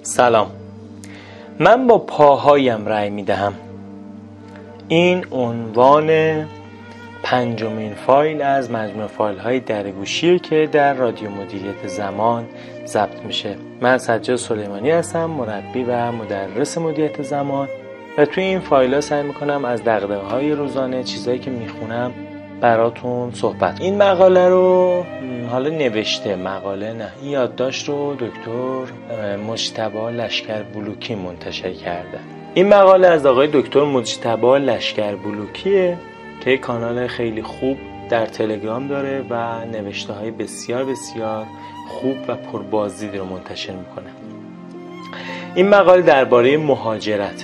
سلام. من با پاهایم رأی میدهم. این عنوان 5مین فایل از مجموعه فایل های درگوشیه که در رادیو مدیریت زمان ضبط میشه. من سجاد سلیمانی هستم، مربی و مدرس مدیریت زمان و توی این فایل ها سعی میکنم از دغدغه‌های روزانه، چیزایی که میخونم براتون صحبت. این مقاله رو حالا نوشته، مقاله نه، این یادداشت رو دکتر مجتبی لشکربلوکی منتشر کرده. این مقاله از آقای دکتر مجتبی لشکربلوکیه که کانال خیلی خوب در تلگرام داره و نوشته های بسیار بسیار خوب و پربازدید رو منتشر میکنه. این مقاله درباره مهاجرت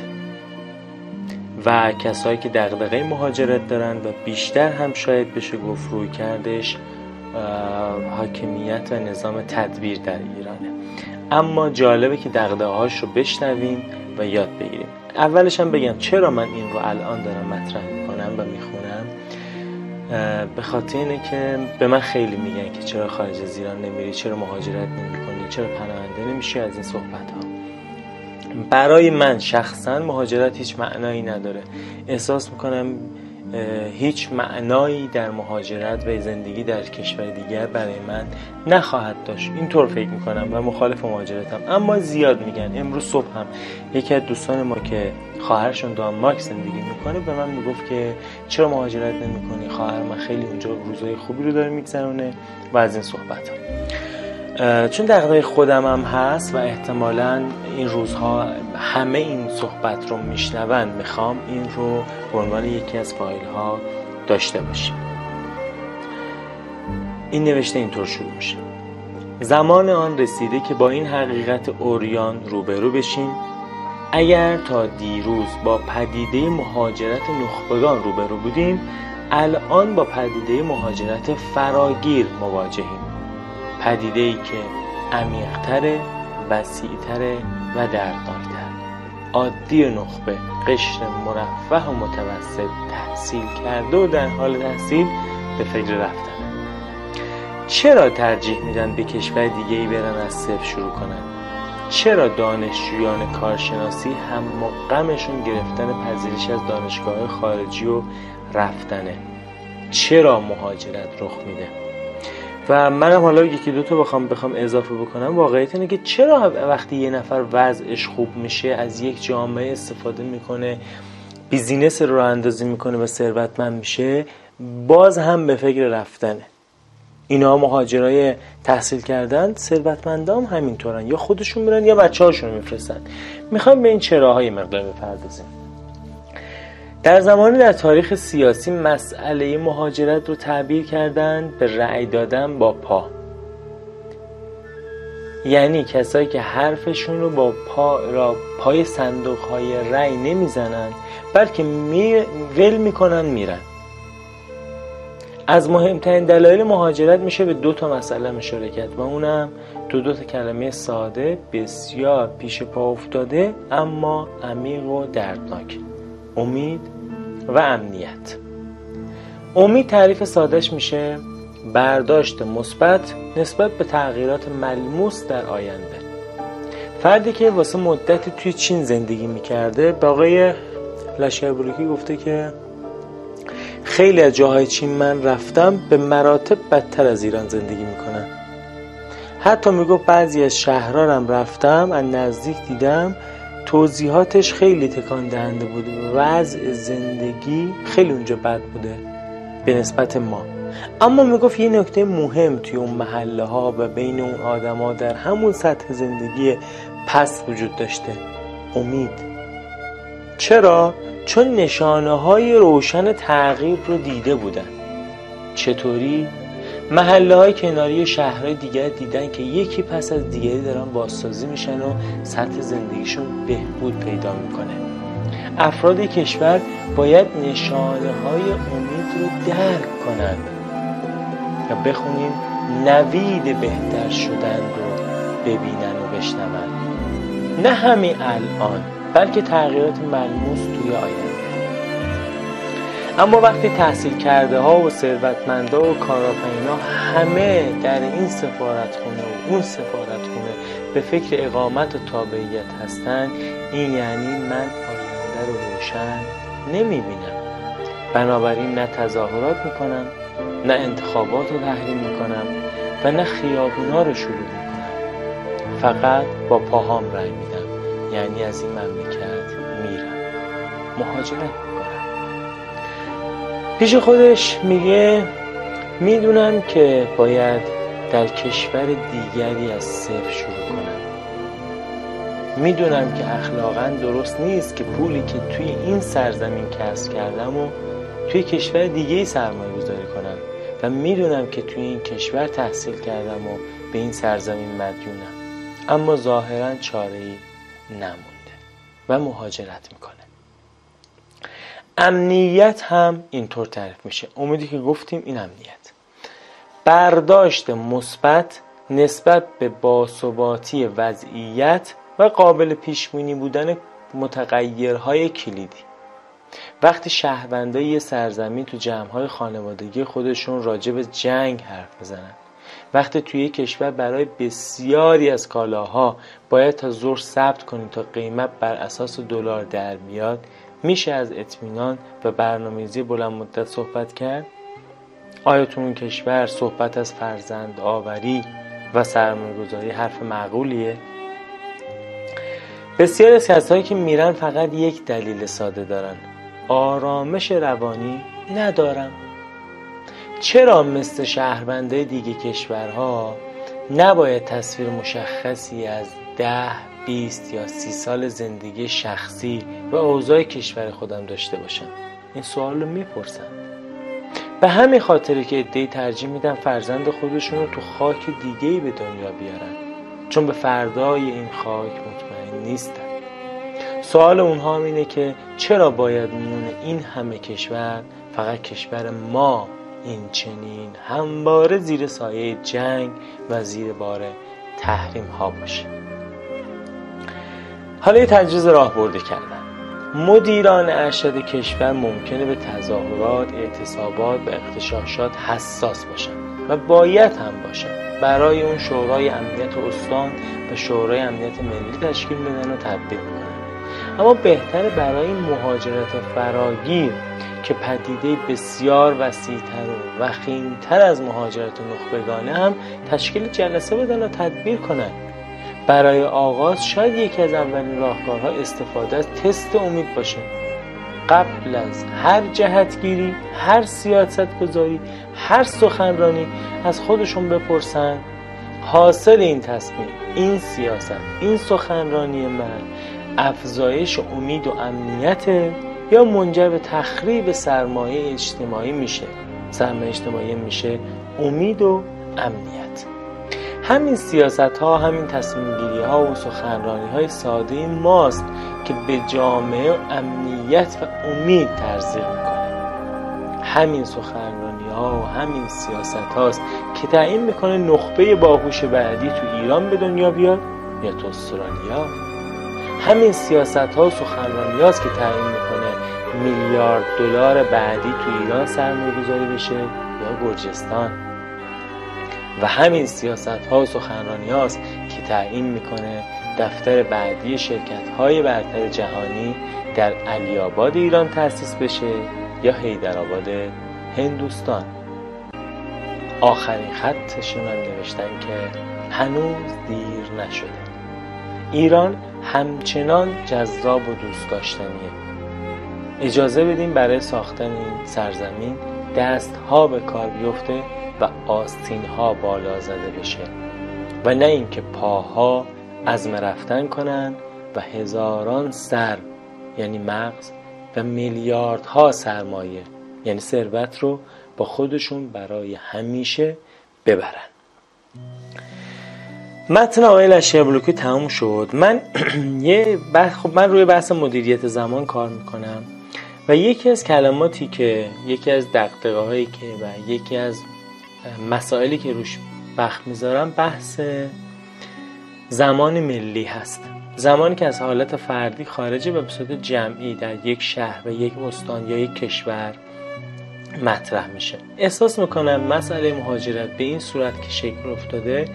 و کسایی که دغدغه مهاجرت دارن و بیشتر هم شاید بشه گفت روی کردش حاکمیت و نظام تدبیر در ایرانه. اما جالبه که دغدغه‌هاش رو بشنویم و یاد بگیریم. اولش هم بگم چرا من این رو الان دارم مطرح میکنم و میخونم. به خاطر اینه که به من خیلی میگن که چرا خارج از ایران نمیری، چرا مهاجرت نمیکنی، چرا پناهنده نمیشی. از این صحبت ها برای من شخصا مهاجرت هیچ معنایی نداره. احساس میکنم هیچ معنایی در مهاجرت و زندگی در کشور دیگر برای من نخواهد داشت. اینطور فکر میکنم و مخالف مهاجرتم. اما زیاد میگن. امروز صبح هم یکی از دوستان ما که خواهرشون دانمارک زندگی میکنه به من میگفت که چرا مهاجرت نمیکنی، خواهر من خیلی اونجا روزای خوبی رو داره میگذرونه و از این صحبت ها. چون دغدغه خودم هم هست و احتمالاً این روزها همه این صحبت رو میشنون، میخوام این رو به عنوان یکی از فایل ها داشته باشیم. این نوشته اینطور شروع میشه: زمان آن رسیده که با این حقیقت عریان روبرو بشیم. اگر تا دیروز با پدیده مهاجرت نخبگان روبرو بودیم، الان با پدیده مهاجرت فراگیر مواجهیم. پدیده‌ای که عمیق‌تره، وسیع‌تره و دردناک‌تر. عادی نخبه، قشر مرفه و متوسط، تحصیل کرده و در حال تحصیل به فکر رفتن. چرا ترجیح میدن به کشور دیگه‌ای برن از صفر شروع کنن؟ چرا دانشجویان کارشناسی هم غمشون گرفتن پذیرش از دانشگاه خارجی و رفتنه؟ چرا مهاجرت رخ میده؟ و منم حالا یکی دو تا بخوام اضافه بکنم. واقعیت اینه که چرا وقتی یه نفر وضعش خوب میشه از یک جامعه استفاده میکنه، بیزینس رو اندازی میکنه و ثروتمند میشه، باز هم به فکر رفتنه. اینا مهاجرای تحصیل کردن، ثروتمندان هم همینطورن، یا خودشون میرن یا بچه‌هاشون رو میفرستن. میخوام به این چراهای مقدار بپردازیم. در زمانی در تاریخ سیاسی مسئله مهاجرت رو تعبیر کردن به رأی دادن با پا. یعنی کسایی که حرفشون رو با پای صندوق‌های رأی نمیزنن، بلکه ول میکنن میرن. از مهمترین دلایل مهاجرت میشه به 2 مسئله اشاره کرد و اونم دو تا کلمه ساده بسیار پیش پا افتاده اما عمیق و دردناک: امید و امنیت. امید تعریف سادهش میشه برداشت مثبت نسبت به تغییرات ملموس در آینده. فردی که واسه مدتی توی چین زندگی میکرده به آقای لشکربلوکی گفته که خیلی از جاهای چین من رفتم به مراتب بدتر از ایران زندگی میکنن. حتی میگفت بعضی از شهرها هم رفتم از نزدیک دیدم، توضیحاتش خیلی تکان دهنده بود. وضع زندگی خیلی اونجا بد بوده به نسبت ما. اما میگفت یه نکته مهم توی اون محله ها و بین اون آدم ها در همون سطح زندگی پست وجود داشته: امید. چرا؟ چون نشانه های روشن تغییر رو دیده بودن. چطوری؟ محله های کناری شهرهای دیگر دیدن که یکی پس از دیگری دارن بازسازی میشن و سطح زندگیشون بهبود پیدا میکنه. افراد کشور باید نشانه های امید رو درک کنن و بخونیم نوید بهتر شدن رو ببینن و بشنون. نه همین الان، بلکه تغییرات ملموس توی آینده. اما وقتی تحصیل کرده ها و ثروتمندا و کارآفرینا همه در این سفارتخونه و اون سفارتخونه به فکر اقامت و تابعیت هستن، این یعنی من آینده رو روشن نمیبینم. بنابراین نه تظاهرات میکنم، نه انتخابات رو تحریم میکنم و نه خیابونا رو شروع میکنم. فقط با پاهام رای میدم، یعنی از این مملکت میرم، مهاجرت میکنم. پیش خودش میگه میدونم که باید در کشور دیگری از صفر شروع کنم. میدونم که اخلاقاً درست نیست که پولی که توی این سرزمین کسب کردم و توی کشور دیگه‌ای سرمایه گذاری کنم و میدونم که توی این کشور تحصیل کردم و به این سرزمین مدیونم، اما ظاهراً چاره‌ای نمونده و مهاجرت میکنه. امنیت هم اینطور تعریف میشه. امیدی که گفتیم این امنیت، برداشت مثبت نسبت به باثباتی وضعیت و قابل پیش‌بینی بودن متغیرهای کلیدی. وقتی شهروندای یه سرزمین تو جمع‌های خانوادگی خودشون راجع به جنگ حرف بزنن، وقتی توی یک کشور برای بسیاری از کالاها باید تا ظهر ثبت کنیم تا قیمت بر اساس دلار در بیاد، میشه از اطمینان و برنامه‌ریزی بلند مدت صحبت کرد؟ آیا تو اون کشور صحبت از فرزند آوری و سرمایه‌گذاری حرف معقولیه؟ بسیاری از کسایی که میرن فقط یک دلیل ساده دارن: آرامش روانی ندارم. چرا مثل شهروندای دیگه کشورها نباید تصویر مشخصی از 10، 20 یا 30 سال زندگی شخصی و اوضاع کشور خودم داشته باشم؟ این سوال رو میپرسن. به همین خاطره که عده‌ای ترجیح میدن فرزند خودشون رو تو خاک دیگه‌ای به دنیا بیارن، چون به فردای این خاک مطمئن نیستن. سوال اونها هم اینه که چرا باید میون این همه کشور فقط کشور ما این چنین همواره زیر سایه جنگ و زیر بار تحریم ها باشه؟ حالا یه تجویز راهبردی کردن. مدیران ارشد کشور ممکنه به تظاهرات، اعتصابات و اغتشاشات حساس باشن و باید هم باشن. برای اون شورای امنیت استان و شورای امنیت ملی تشکیل بدن و تطبیق کنن. اما بهتره برای مهاجرت فراگیر که پدیده بسیار وسیع‌تر و وخیم‌تر از مهاجرت نخبگانه هم تشکیل جلسه بدن و تدبیر کنن. برای آغاز شاید یکی از اولین راهکارها استفاده از تست امید باشه. قبل از هر جهتگیری، هر سیاست گذاری، هر سخنرانی از خودشون بپرسن حاصل این تصمیم، این سیاست، این سخنرانی من افزایش امید و امنیت یا منجر به تخریب سرمایه اجتماعی میشه؟ سرمایه اجتماعی میشه امید و امنیت. همین سیاست ها، همین تصمیم گیری ها و سخنرانی های ساده ماست که به جامعه و امنیت و امید تزریق میکنه. همین سخنرانی ها و همین سیاست هاست که تعیین میکنه نخبه باهوش بعدی تو ایران به دنیا بیاد یا تو استرالیا. همین سیاست ها و سخنرانی هاست که تعیین میکنه میلیارد دلار بعدی تو ایران سرمایه گذاری بشه یا گرجستان. و همین سیاست ها و سخنرانی هاست که تعیین میکنه دفتر بعدی شرکت های برتر جهانی در علی آباد ایران تأسیس بشه یا حیدرآباد هندوستان. آخرین خطشون هم نوشتن که هنوز دیر نشده. ایران همچنان جذاب و دوست داشتنیه. اجازه بدیم برای ساختن این سرزمین دستها به کار بیفته و آستینها بالا زده بشه و نه اینکه پاها عزم رفتن کنن و هزاران سر یعنی مغز و میلیاردها سرمایه یعنی ثروت رو با خودشون برای همیشه ببرن. متن آقای لشکربلوکی تموم شد. من من روی بحث مدیریت زمان کار میکنم و یکی از کلماتی که یکی از دغدغه‌هایی که و یکی از مسائلی که روش وقت میذارم بحث زمان ملی هست. زمانی که از حالت فردی خارجه و به صورت جمعی در یک شهر و یک استان یا یک کشور مطرح میشه. احساس میکنم مسئله مهاجرت به این صورت که شکل افتاده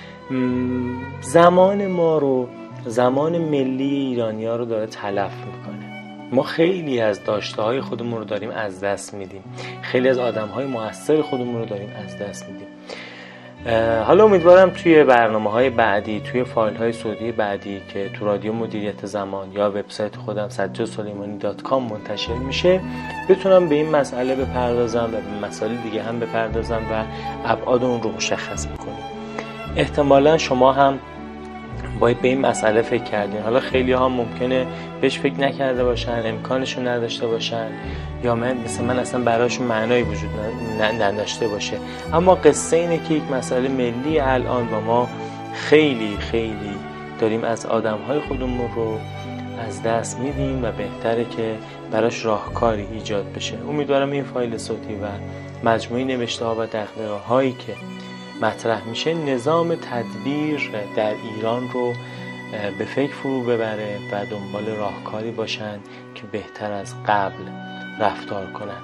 زمان ما رو، زمان ملی ایرانی‌ها رو داره تلف میکنه. ما خیلی از داشته‌های خودمون رو داریم از دست میدیم، خیلی از آدم‌های مؤثر خودمون رو داریم از دست میدیم. حالا امیدوارم توی برنامه‌های بعدی، توی فایل‌های صوتی بعدی که تو رادیو مدیریت زمان یا وبسایت خودم sajjadsuleimani.com منتشر میشه بتونم به این مسئله بپردازم و به مسائل دیگه هم بپردازم و ابعاد اون رو مشخص بکنیم. احتمالاً شما هم باید به این مسئله فکر کردین. حالا خیلی ها ممکنه بهش فکر نکرده باشن، امکانشو نداشته باشن، یا مثل من اصلا براشون معنایی وجود نداشته باشه، اما قصه اینه که یک مسئله ملی الان و ما خیلی خیلی داریم از آدمهای خودمون رو از دست میدیم و بهتره که براش راهکاری ایجاد بشه. امیدوارم این فایل صوتی و مجموعه نوشته ها و دغدغه هایی که مطرح میشه نظام تدبیر در ایران رو به فکر فرو ببره و دنبال راهکاری باشن که بهتر از قبل رفتار کنن.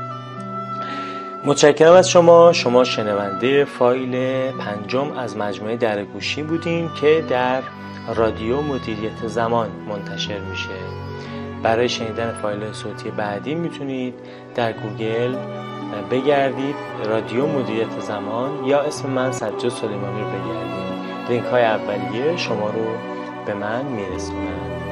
متشکرم از شما شنونده فایل 5 از مجموعه درگوشی بودین که در رادیو مدیریت زمان منتشر میشه. برای شنیدن فایل صوتی بعدی میتونید در گوگل بگردید رادیو مدیریت زمان یا اسم من سجاد سلیمانی رو بگردید. لینک های اولیه شما رو به من میرسونن.